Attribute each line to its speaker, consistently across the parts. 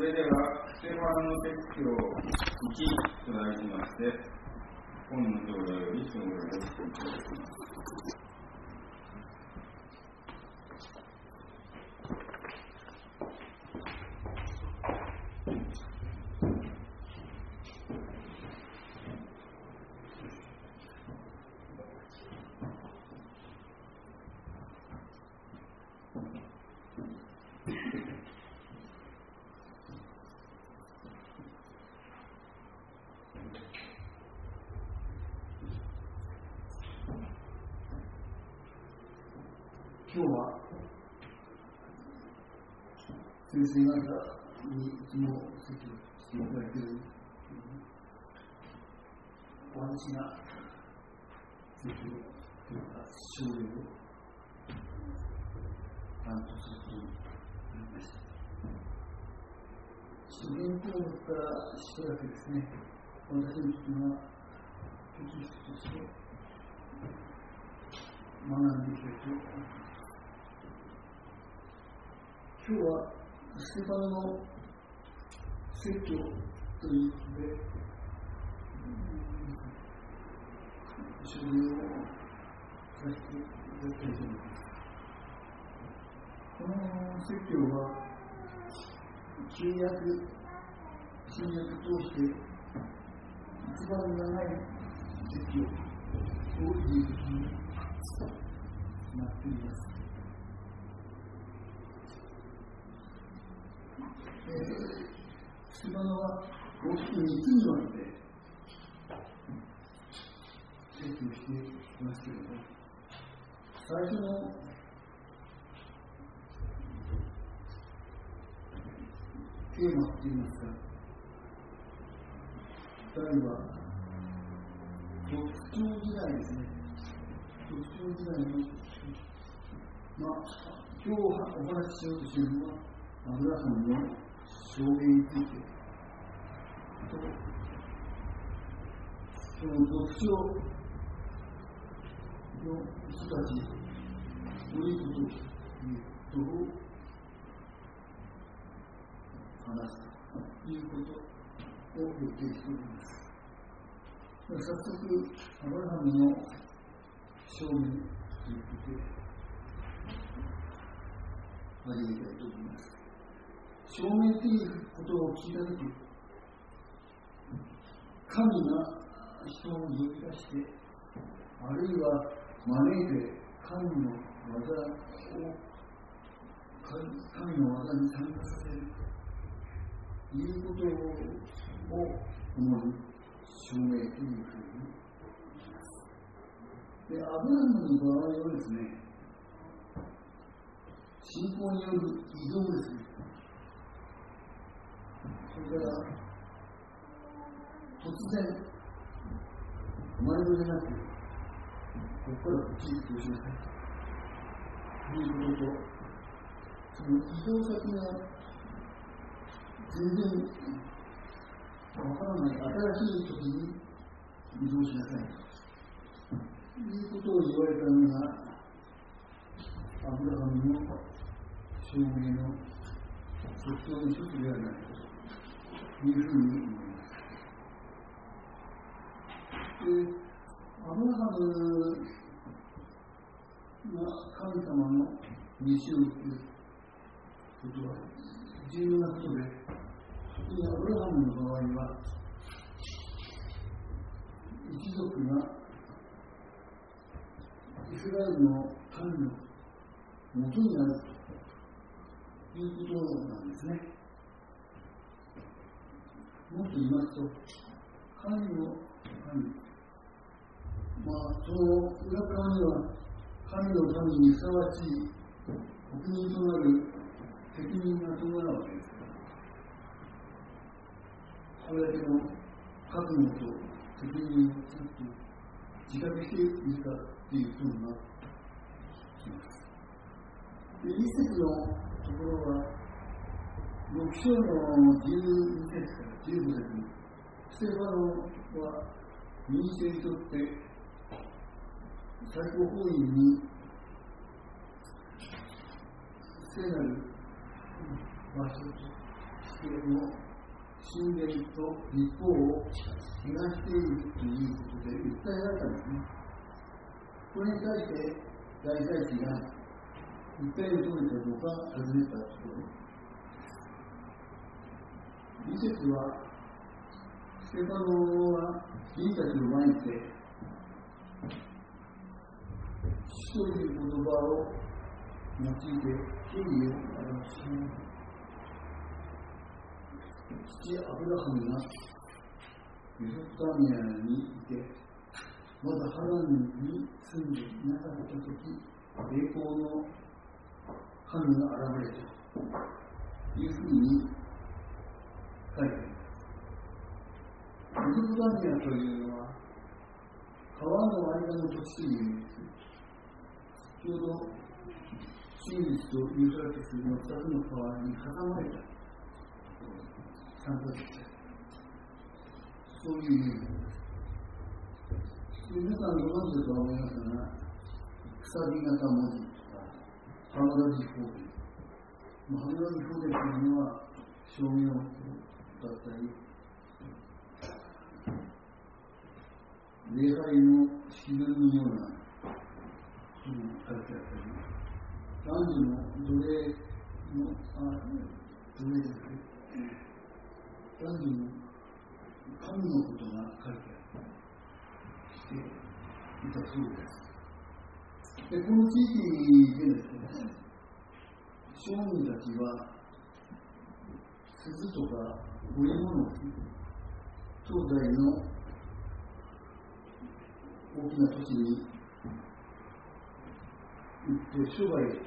Speaker 1: それでは、ステファノ説教1と題しまして、本の教材より紹介をしていただきます。
Speaker 2: 今日は先生方にいつも説教していただいている私が説教というか奨励を担当することになりました。初言項目からしばらくですね、私の時はテキストとして学んでいきたいと思います。今日はステファノの説教ということで、奨励をさせていただきたいと思います。この説教は旧約、新約通して一番長い説教をいうことになっています。ステファノは大きく3つに分けて説教していますけれども、最初のテーマといいますか、2人は特徴時代ですね。特徴時代の、今日お話ししようとしているのはアブラハムの証言についてと、その特徴の人たちどういうことを話すということを予定しております。早速アブラハムの証言ということで始めたいと思います。証明ということを聞いたとき、神が人を呼び出して、あるいは招いて神の技に参加させるということを主に証明というふうに言います。で、アブラハムの場合はですね、信仰による移動ですね。それから突然前触れなくここからこっちに移動しなさいということと、その移動先が全然わからない新しい時に移動しなさいということを言われたのがアブラハムの証明の説教の一つではないかというふうに思います。で、アブラハムが神様の召しを受けることは重要なことで、特にアブラハムの場合は一族がイスラエルの神の元になるということなんですね。もっと言いますと、神の神、その裏側には神の神にふさわしい国民となる責任が伴うわけです。それだけの覚悟と責任をちゃんと自覚しているかということがします。で、一節のところは6章の12節から15節に、ステファノは民衆にとって最高法院に聖なる場所との神殿と立法を汚しているということで訴えられたんですね。これに対して大祭司が訴える通りかどうか尋ねたところ、2節はステパノは議員たちを前にして主という言葉を用いて敬意を表します。父アブラハムがメソポタミアにいて、まだハランに住んでいなかったとき、栄光の神が現れたというふうに書いています。メソポタミアというのは川の間の土地という意味です。ちょうどシンリスとユーフラティスの2つの川に挟まれた三角形、そういう意味です。皆さんご存知だと思いますが、くさび型文字とかハムラジ法典、ハムラジ法典というのは証明をだったり、礼拝の式文のような書いてあったり、男女の奴隷の奴隷ですね、男女の神のことが書いてあっていたそうです。で、この地域でですね、商人たちは鈴とか織物を東西の大きな都市に行って商売をした。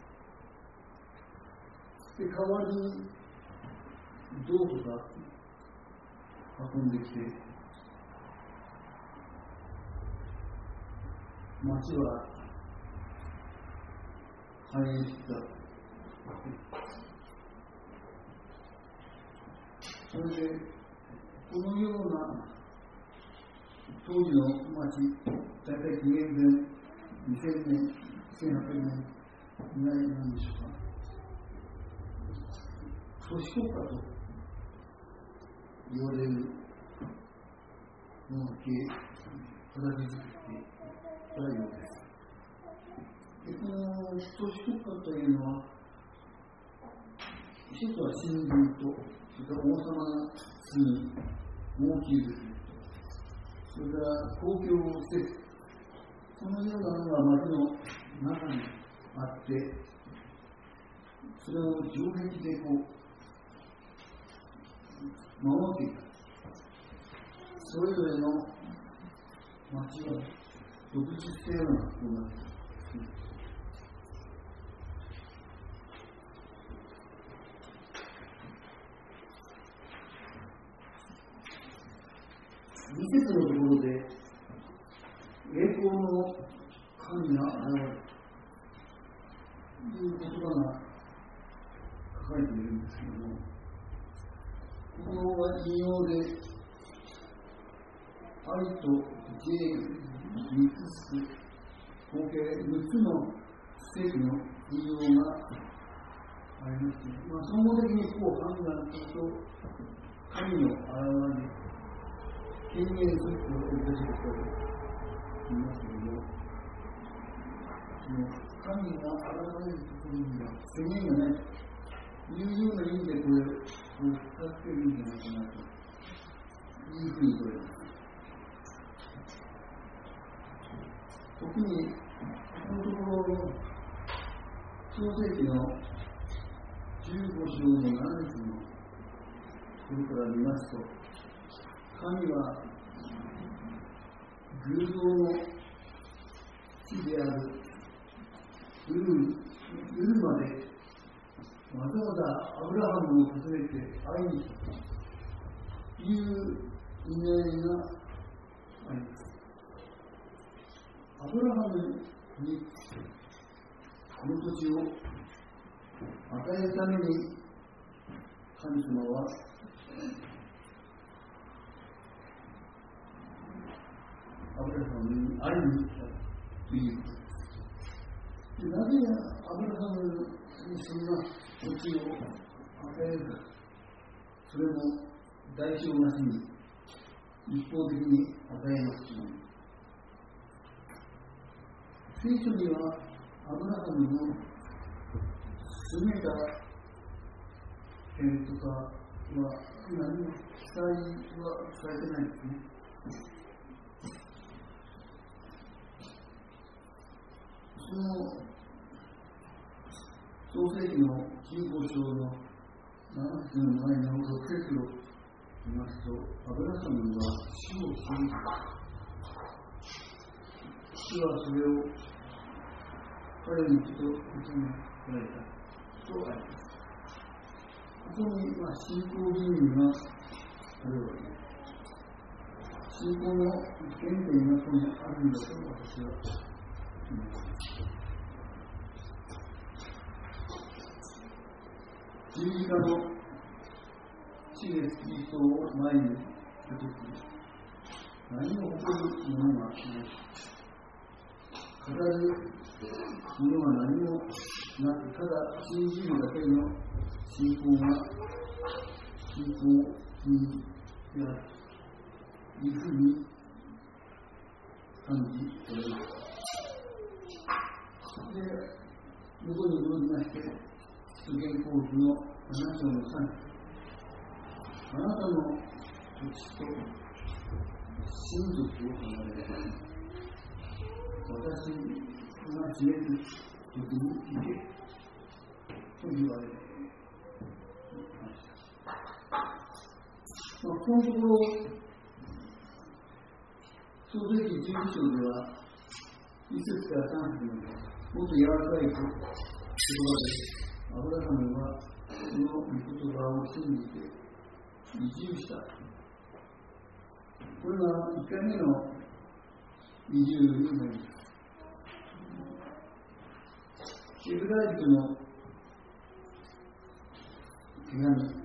Speaker 2: で、代わりに銅とか運んできて、町は繁栄してた。それで、このような当時の町、大体紀元前2000年、1800年ぐらいなんでしょうか。都市国家と言われるのを形作ってたようです。で、この都市国家というのは、一つは神殿と、それから王様が住む大きいですね。それから公共施設、そのようなのが町の中にあって、それを城壁で守っていた。それぞれの町は独立したようなことになっています。2節のところで、栄光の神が現れるという言葉が書かれているんですけれども、ここは引用で、愛と J につく合計6つの聖句の引用がありまして、総合的にこう判断すると、神の現れ、権限するといたしますと言いますけれども、神が現れるところには制限がないというような意味でこれを使っているんじゃないかなというふうに取れます。特にこのところ創世記の15章の7節のところから見ますと、神は偶像の地であるウルまでわざわざアブラハムを訪ねて会いに来たという意味合いがあります。アブラハムにこの土地を与えるために神様はアブラハムに会いに来たということです。で、なぜアブラハムにそんな土地を与えるかそれも代償なしに一方的に与えますし、聖書にはアブラハムの優れた点とかは何も記載はされてないですね。その創世記の15章の7節の前の6節を見ますと、アブラハムは主を信じ、主はそれを彼にと認められたとあります。ここに信仰義務があるわけです。信仰の原点がここにあるんだと私は思います。十字架の死でキリストを前にしたとき、何も誇るものがない。語るものは何もなく、ただ信じるだけの信仰が信仰にであるというふうに感じられます。で、向こうに戻りまして、出現講義の7章の3節、あなたの土地と親族を離れて、私が示す時に行けと言われました。このところ、創世記12章では、1節から3節まで、もっと柔らかい言葉で、アブラハムはその御言葉を信じて移住した。これが1回目の移住になります。ヘブライ人の手紙、11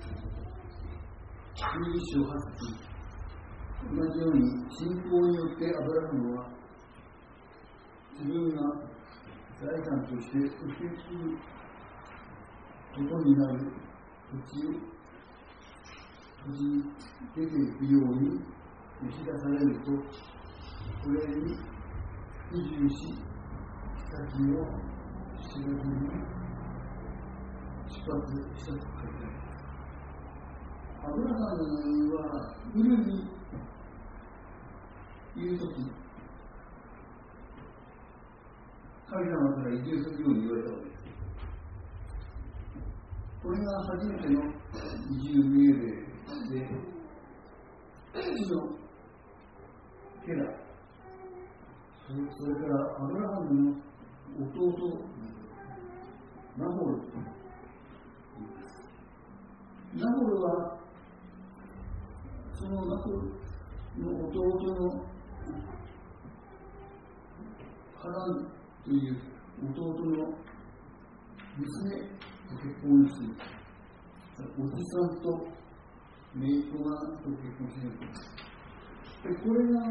Speaker 2: 章8節、同じように信仰によってアブラハムは自分が財産として受け継ぐことになる土地を閉じ出ていくように押し出されると、これに移住し、先を知らずに出発したと書いてあります。アブラハムはウルにいるとき、神様から移住するように言われたわけです。これが初めての移住命令で、父のテラ、それからアブラハムの弟、ナホル。ナホルは、そのナホルの弟のハランという弟の娘と結婚する。おじさんと姪っ子がと結婚する。で、これが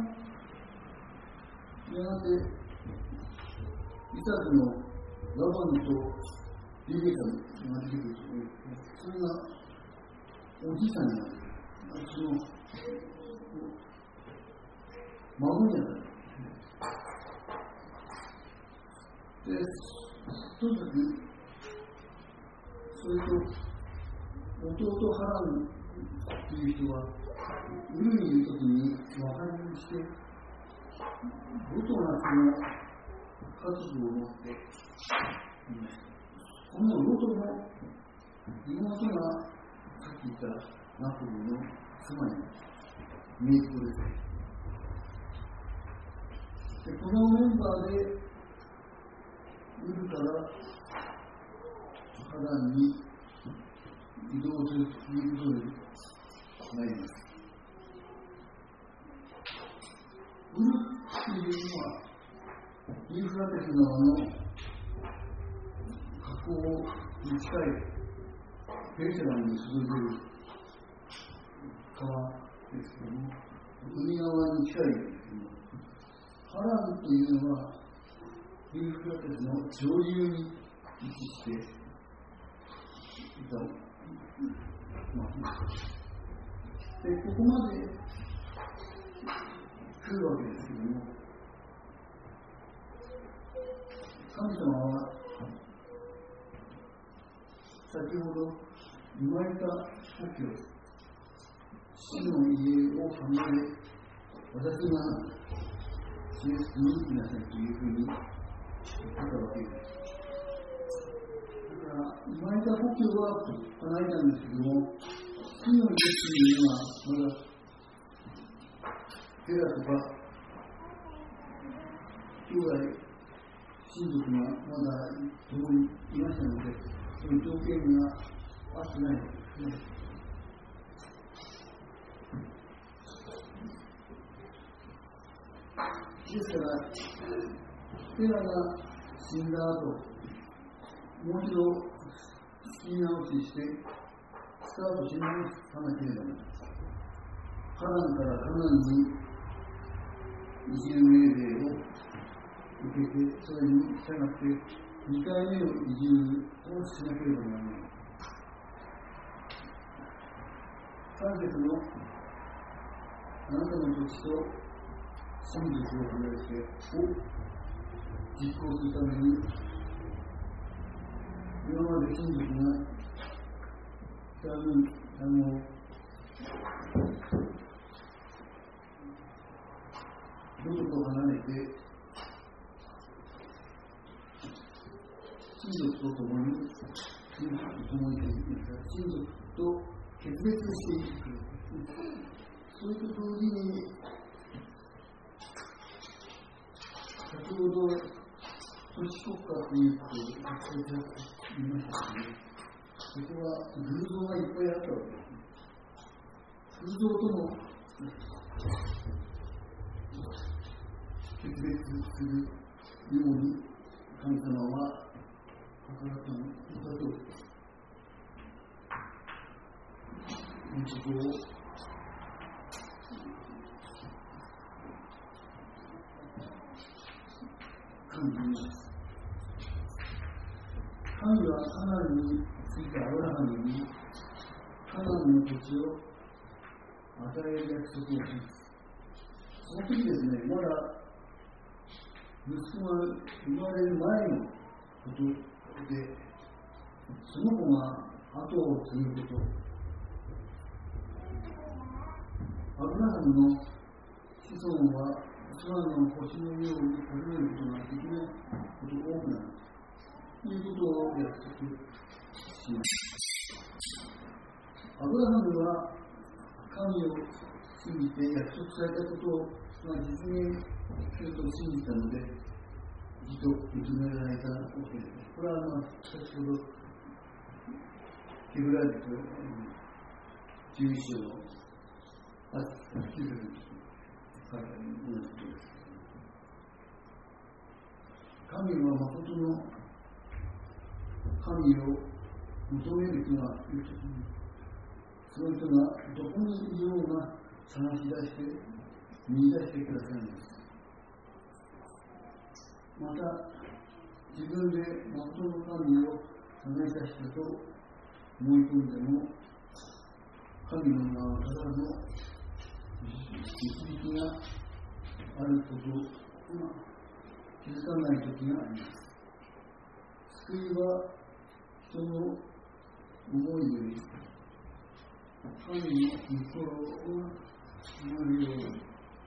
Speaker 2: やがてイサクのラバンとリベカが出てくると、それがおじさんになる。その孫になる。で、とにかくそれと弟ハランという人はウルにいるときに和解をして、ロトナその家族を持っていました。このロトの妹がさっき言ったナポリの妻に姪っ子です。で、このメンバーでウルからハランに移動するということになります。ウルというのはユーフラテス川の河口に近いペルシャ湾に注いでいる川ですけれども、海側に近いんですけども、ハランというのはユーフラテスの上流に位置していた、 で、ここまで来るわけですけども、神様は先ほど生まれた故郷、死の家を離れ、私が示すに来なさいというふうに言ったわけです。だから生まれた故郷は離れたんですけども、死の家というのはまだテラとか兄弟親族がまだ共にいましたので、そういう条件が合ってないわけですね。ですから、テラが死んだ後、もう一度仕切り直しして、スタートし直さなければならない。カナンからカナンに移住命令を受けて、それに従って2回目の移住をしなければならない。3節のあなたの土地と親族を離れてを実行するために、今まで親族がロトと離れて親族と共に親族と決別していく。それと同時に、先ほど都市国家ということを言いましたけどね、そこは偶像がいっぱいあったわけですね。偶像とも決別するように神様は働くのだということを感じます。神はカナンについたアブラハムにカナンの土地を与える約束をします。その時ですね、まだ息子が生まれる前のことで、その子が後を継ぐこと、アブラハムの子孫は空の星のように数えることができないことが多くなるということを約束します。アブラハムは神を信じて約束されたことが実現すると信じたので、義と認められたわけです。これは先ほどヘブライ人11章の9節に書いてある同じことです。神は誠の神を求める人がいるときに、その人がどこにいようが探し出して見出してくださいます。また自分で誠の神を探し出したと思い込んでも、神の名はただの導きがあることが気づかないときがあります。救いは人の思いより神の御心をなるように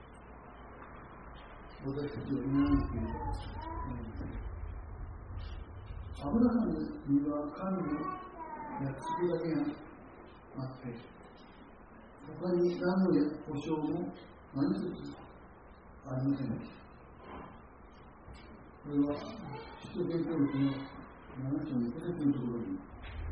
Speaker 2: 私たちは今までアブラハムには神の約束だけがあって、他に何の保証も何一つありませんでした。これは使徒伝道録の7章の5節のところに、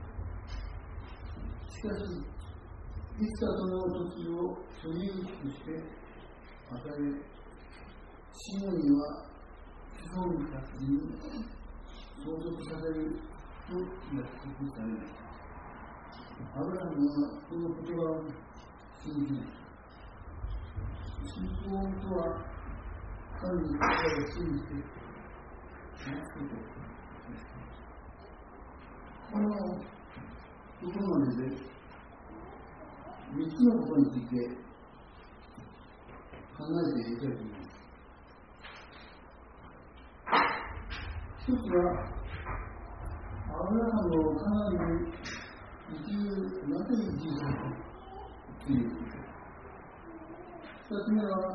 Speaker 2: しかしいつかその土地を所有地として与え、シオンには子孫たちに相続されると約束されました。アブラハムはこの言葉を信じました。信仰とは神の言葉を信じて待つことです。このところまでで 3つのことについて考えていきたいと思います。一つは、アブラハムをカナンになぜ移住されたかということ。二つ目は、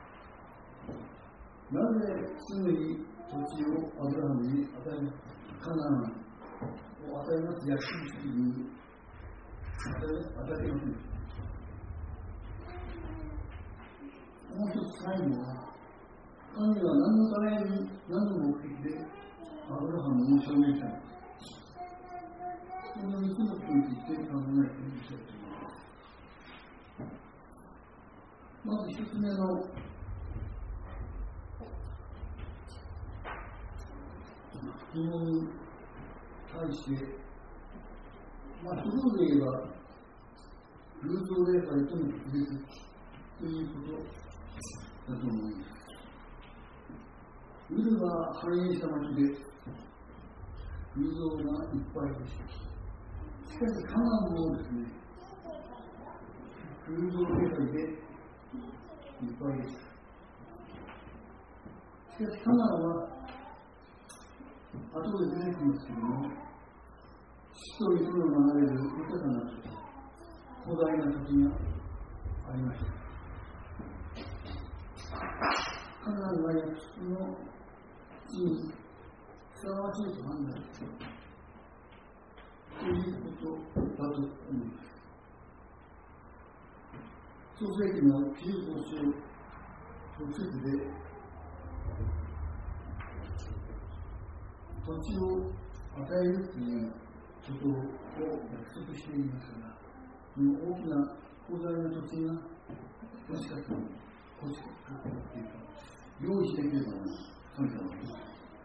Speaker 2: なぜすぐに土地をアブラハムに与え、カナンを与えます約束に与えていませんでした。もう一つ最後は、神は何のために、何の目的でアブラハムを証明したのか。この3つのことについて考えていきたいと思います。まず1つ目の疑問に対して、一言で言えば、偶像礼拝との区別ということだと思います。ウルが繁栄した町で、偶像がいっぱいでした。しかし、カナンもですね、偶像礼拝でいっぱいでした。しかし、カナンは、後で出てきますけれども、血と水の流れる豊かな土地、広大な土地がありました。カナンが約束の地にふさわしいと判断したということだと思います。創世記の15章6節で、土地を与えるということを約束していますが、この大きな広大な土地が欲しかったというか、用意しなければならない神様です。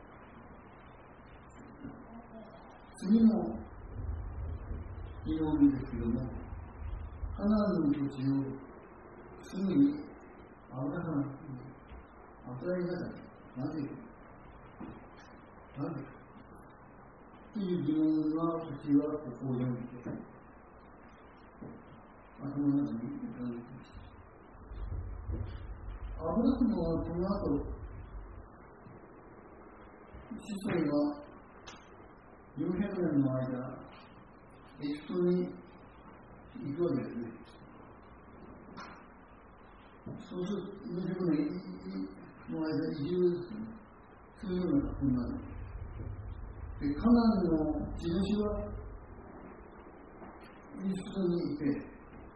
Speaker 2: 次の疑問ですけれども、カナンの土地をすぐにアブラハムに与えなかった。なぜかという疑問が私はここを読んで頭の中に浮かんできました。アブラハムはこの後、子孫は400年の間、エジプトに行くわけですね。そうすると400年の間、移住するような格好になる。で、カナンの地主はエジプトにいて、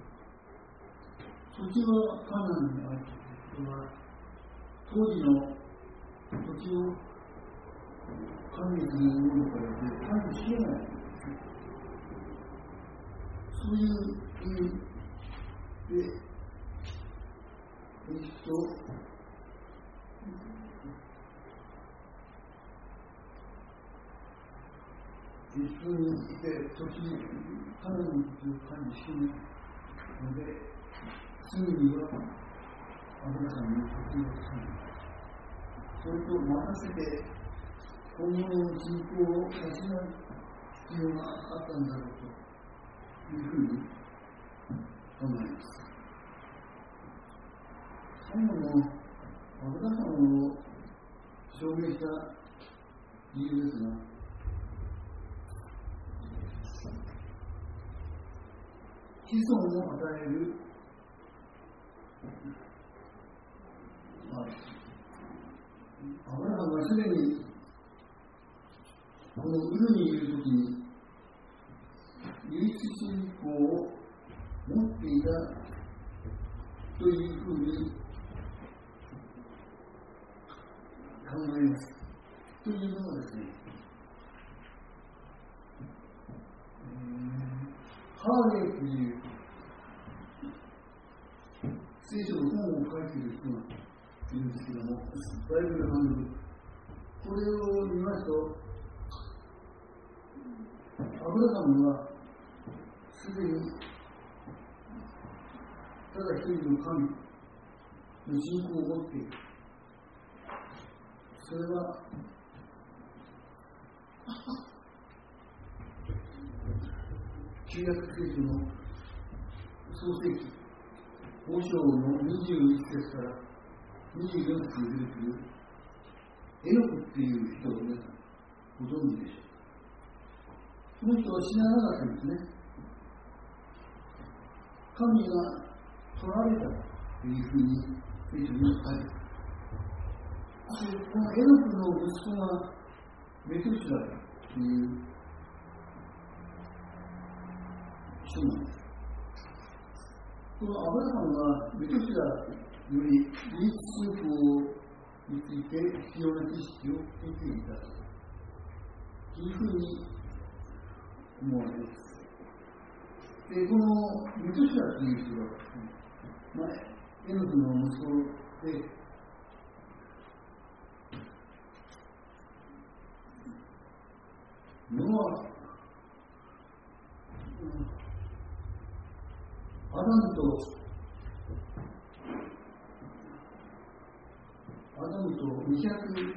Speaker 2: 土地はカナンにあるということは、当時の土地を管理するものからで管理しえない。そういう意味で、エジプトにいて、土地、カナンの土地を管理しないので、すぐにはアブラハムに土地を管理。それと任せて、今後の人口を養う必要があったんだろうというふうに考えます。最後のアブラハムを証明した理由ですが、子孫を与える、アブラハムはすでにこのウルにいるときに唯一信仰を持っていたというふうに考えます。というのはですね、ハーレーという聖書の本を書いている人がいるんですけども、バイブルハンドル、これを見ますと、アブラハムはすでにただ一人の神の信仰を持っている。それは旧約聖書の創世記5章の21節から24節に出てくるエノクっていう人を皆さんご存知でしょうか。この人は死ななかったんですね。神が取られたというふうに聖書に書かれている。このエノクの息子がメトシュラという人なんです。このアブラハムはメトシュラより唯一信仰について必要な知識を得ていたというふうに思われます。で、このメトシュラという人は、エノクの息子で、ノア、アダムと243年、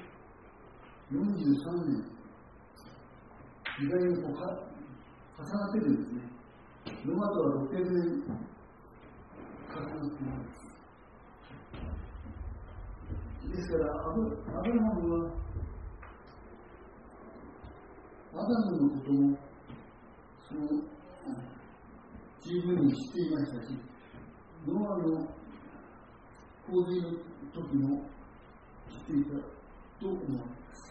Speaker 2: 時代に重なっているんですね。ノアとは600年重なっています。ですから、アブラハムは、アダムのことも十分に知っていましたし、ノアの洪水の時も知っていたと思われます。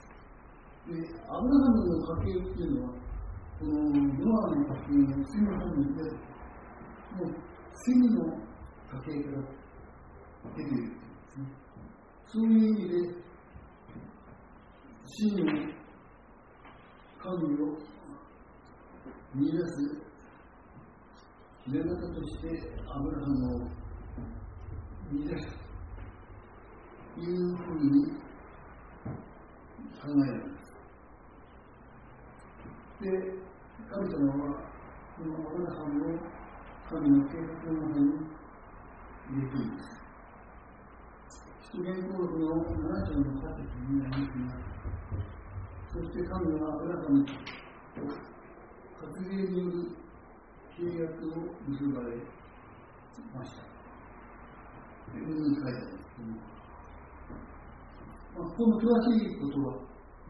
Speaker 2: で、アブラハムの家系っていうのは、このノアの家系のセミの方に出て、もうセミの家系から出ているんですね。そういう意味で、真の神を見出すひな形としてアブラハムを見出すというふうに考えられます。で、神様はこのアブラハムを神の計画の中に入れています。使徒言行録の7章の8節になりますが、そして神はアブラハムと割礼による契約を結ばれました。ここに書いてあるんですけども、この詳しいことは、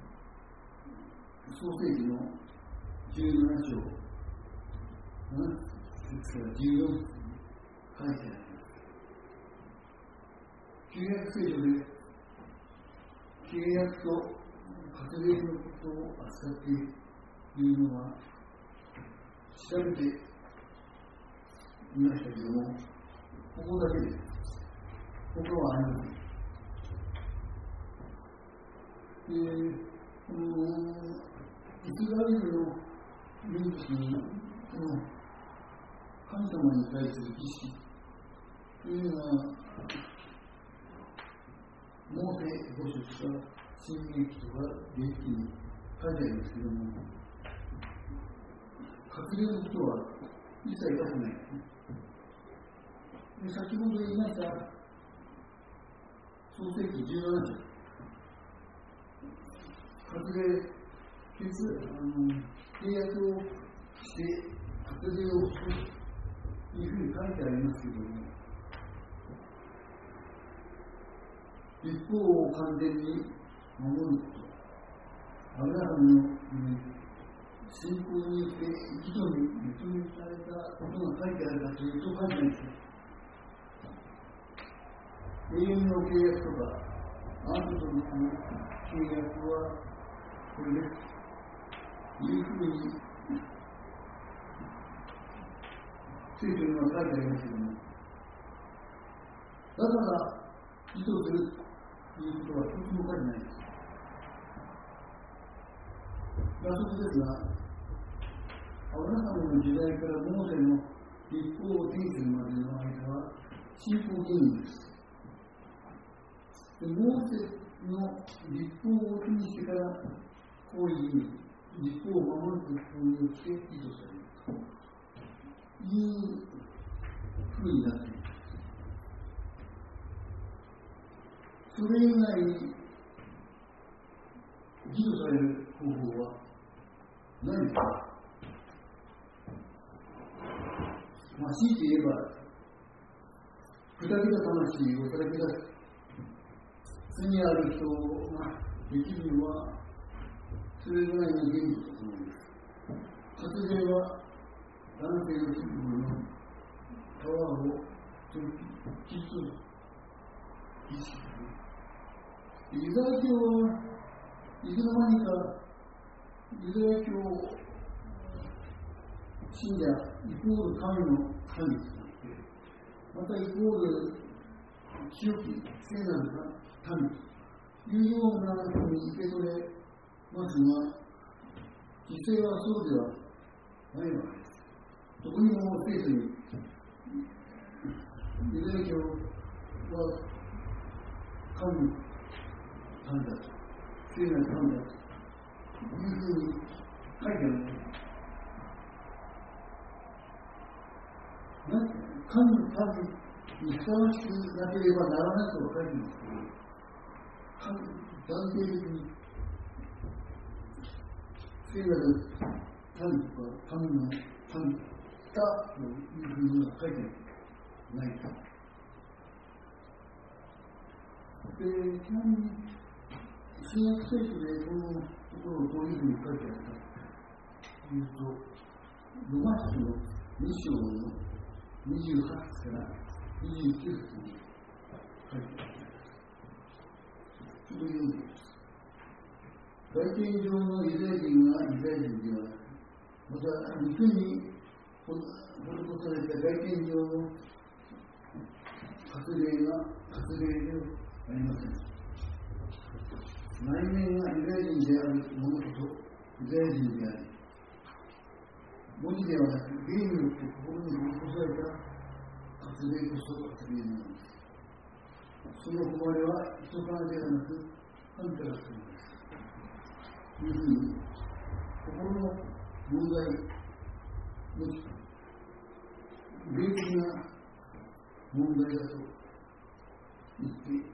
Speaker 2: 創世記の17章、7節から14節に書いてあります。旧約聖書で、契約と割礼のことを扱っているのは調べてみましたけども、ここだけです。他はありません。このイスラエルの民族の神様に対する儀式というのは、モーセご出した新明記とか礼記に書いてありますけども、割礼のことは一切書かないですね。で、先ほど言いました創世記17章、割礼、契約をして割礼をするというふうに書いてありますけども、立法を完全に守ること、アブラハムの信仰によって一度に認められたことが書いてあるかというと書いてないです。永遠の契約とか、あなたとの契約はこれですというふうに聖書には書いてありますけども、だから意図するということは一つも書いてないです。約束ですが、アブラハムの時代からモーセの立法を手にするまでの間は信仰義務です。で、モーセの立法を手にしてからこういう立法を守ることによって意図されるというふうになっています。それ以外に義とされる方法はないですか。 強いて言えば、砕けた魂をさらけ出す、罪ある人ができるのは、それぐらいの原理だと思います。活例は、男性の皮膚の皮を切り取る。ユダヤ教はいつの間にか、ユダヤ教信者イコール神の神となって、またイコール清き聖なる神というようなふうに受け取れますが、実際はそうではないわけです。どこにも聖書にユダヤ教は神の神だと、聖なる神だというふうに書いてある。神の神にふさわしくなければならないと書いていますけど、断定的に聖なる神とか神の神だというふうには書いてないと。で、ちなみに新約聖書でこのところをどういうふうに書いてあるかというと、ロマ書の2章の28から29節に書いてあります。ちょっと読んでみます。外見上のユダヤ人はユダヤ人ではなく、また肉に施された外見上の割礼が割礼ではありません。内面がユダヤ人であるものこそユダヤ人であり、文字ではなく、霊によって心に施された割礼こそ割礼なのです。その誉れは人からではなく、神から来るのです。というふうに、心の問題の霊的な問題だと言っています。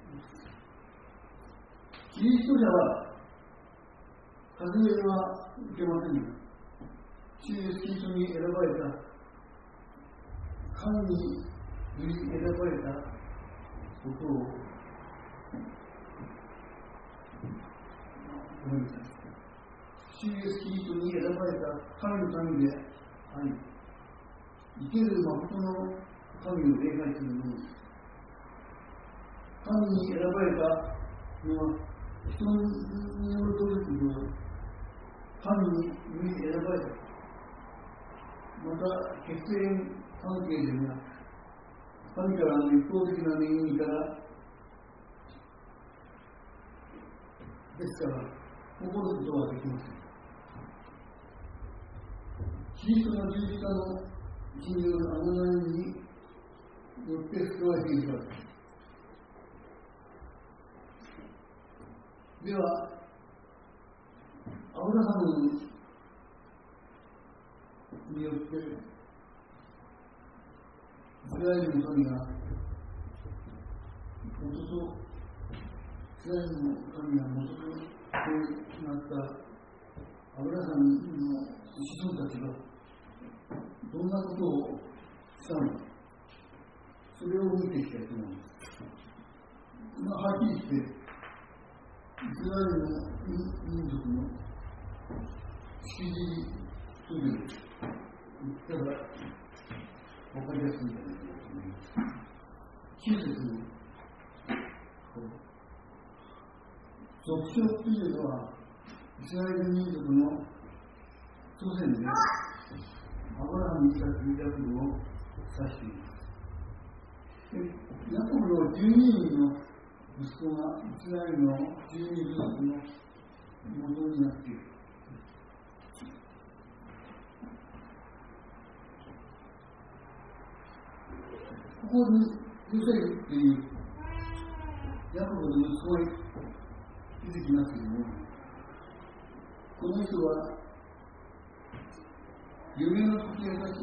Speaker 2: キリスト者は、割礼は受けませんが、主イエスキリストに選ばれた、神により選ばれたことをごめんなさい。主イエスキリストに選ばれた神の民であり、生ける誠の神を礼拝するものです。神に選ばれたのは、人による努力では神により選ばれた。また、血縁関係でもなく、神からの一方的な恵みからですから、起こることはできません。キリストの十字架の信条の贖いによって救われているからです。では、アブラハムによって、イスラエルの神が、元と、イスラエルの神が元となったアブラハムの子孫たちが、どんなことをしたのか、それを見ていきたいと思います。はっきり言って、イスラエルの民族の識字書で言ったら分かりやすいんじゃないかと思います。9節の属書というのはイスラエル民族の祖先でアブラハム、イサク、ヤコブを指しています。ヤコブの12人の息子がイスラエルの12部族の元になっている。ここにヨセフっていうヤコブの息子が出てきますけれども、この人は夢の解き明かし、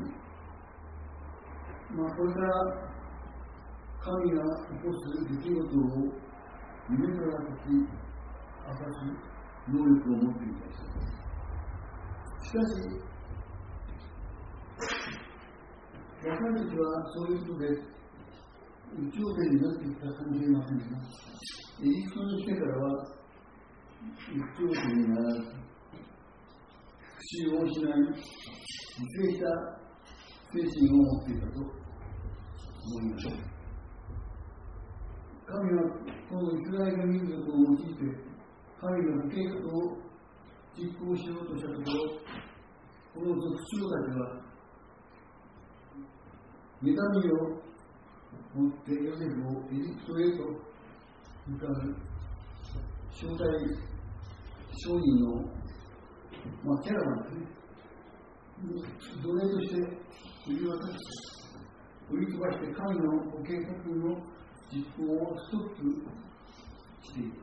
Speaker 2: これから神が起こす出来事を夢から解き明かす能力を持っている人です。しかし、 私たちはそういうことで有頂天になってきたかもしれませんが、エジプトに来てからは有頂天にならず、復讐を失い、犠牲した精神を持っていたと思います。神はこのイスラエル民族を用いて、神の計画を実行しようとしたところ、この族長たちは、妬みを持ってヨセフをエジプトへと向かう招待商人の、キャラバンですね、奴隷として売り渡して、売り飛ばして神のご計画の実行をストップしています。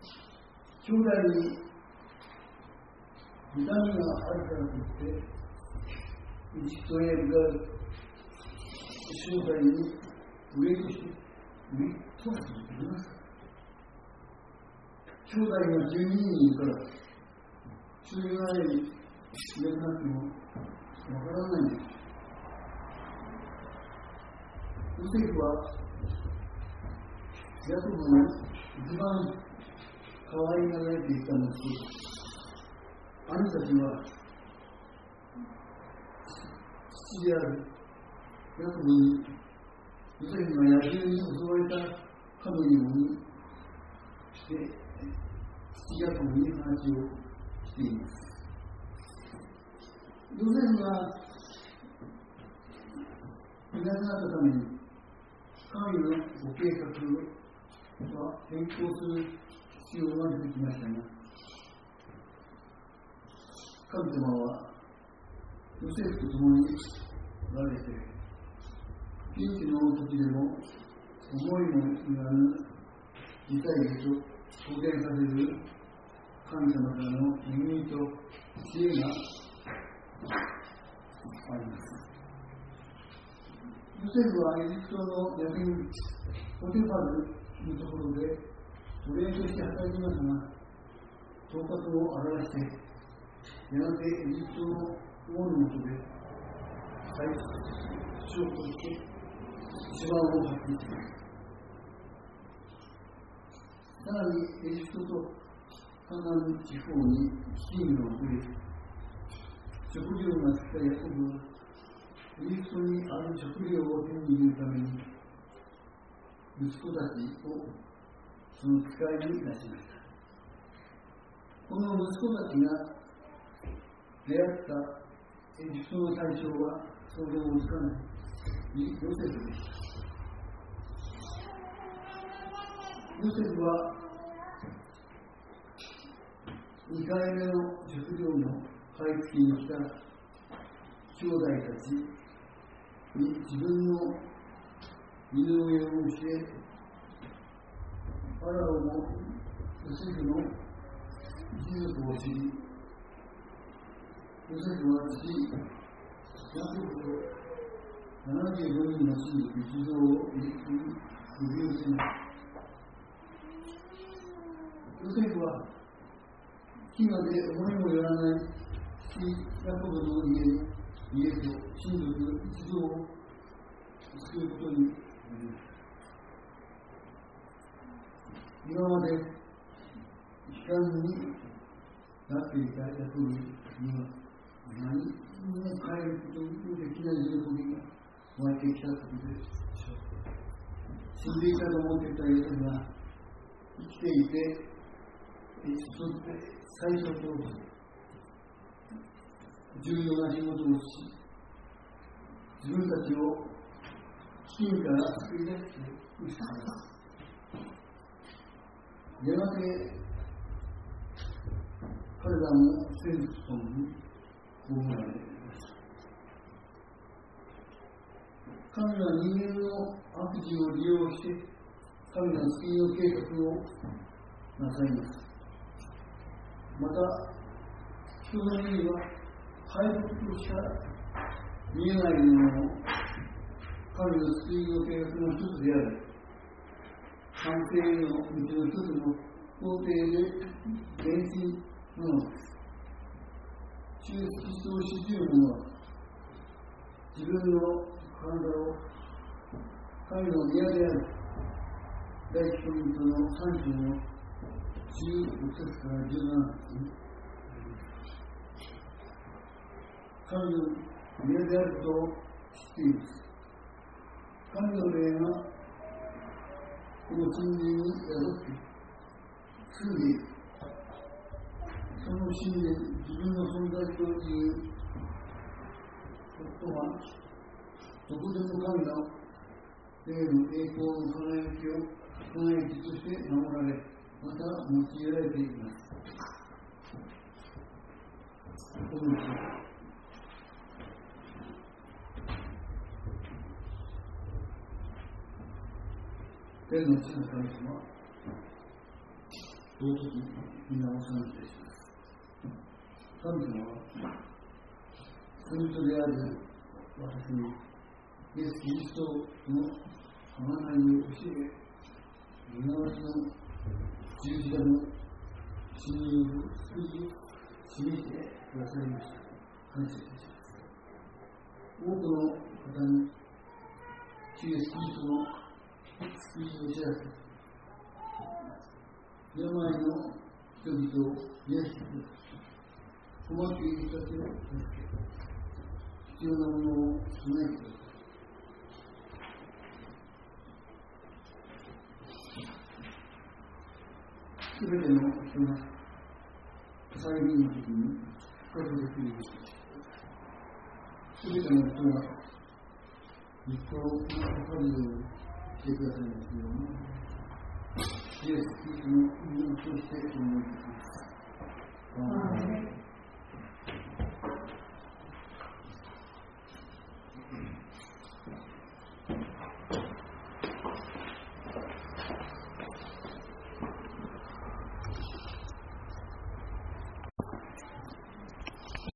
Speaker 2: 兄弟に痛みがあるからといって、エジプトへ向かう招待に奴隷として売り飛ばすと言います。兄弟が12人いるから、それがいなくなってもわからないんです。ヨセフはヤコブの一番可愛がられていたんですけど、兄たちは父であるヤコブに、ヨセフが野獣に襲われたかのようにして、父ヤコブに話をしています。ヨセフがいなくなったために、神のご計画は変更する必要が出てきましたが、神様はヨセフと共におられて、ピンチの時でも思いもよらぬ事態へと当然される神様からの恵みと知恵があります。ヨセフはエジプトの役人ポテファルのところで奴隷として働きますが、頭角を現して、やがてエジプトの王のもとで再将として一番を発揮します。さらにエジプトとカナン地方に飢饉が起こり、食料が尽きたヤコブはエジプトにある食料を手に入れるために息子たちをその使いに出しました。この息子たちが出会ったエジプトの対象は想像もつかないヨセフでした。ヨセフは2回目の食料の買い付けに来た兄弟たちに自分の身の上を教え、ファラオもヨセフの一族を知り、ヨセフは父ヤコブと75人の親族一同をエジプトに呼び寄せます。ヨセフは飢餓で思いもよらない父ヤコブの家と親族一同を救うことになります。今まで悲観になっていたヤコブには何も変えることのできない喜びが湧いてきたことでしょう。死んでいたと思っていたヨセフが生きていて、そして最初と重要な仕事をし、自分たちを飢饉から救い出していきます。やがて彼らも戦争とともに葬られていました。神は人間の悪事を利用して神の救いの計画をなさいます。また人の目には敗北としか見えないものも神の救いの計画の一つである完成への道の一つの工程で前進なのです。主イエスキリストを信じる者は自分の体を神の宮である第一コリントの3章の16節から17節に神の宮であることを知っています。神の霊がこの信念に宿って住んでいる。その信念、自分の存在ということは、どこでも神の霊の栄光の輝きとして守られ、また用いられています。この天の地の神様、尊き皆を賛美いたします。神様は、罪人である私に、イエス・キリストの贖いを教え、皆わしの十字架の死による救いを示してくださいました。感謝いたします。多くの方に、主イエス・キリストの救いを知らせ、病の人々を癒してください。困っている人たちを助け、必要なものを備えてください。すべての人が再臨の時に復活できるようにして、すべての人が立法をかかるようにしてくださいますように、イエス・キリストの皆を通してお願いいたします。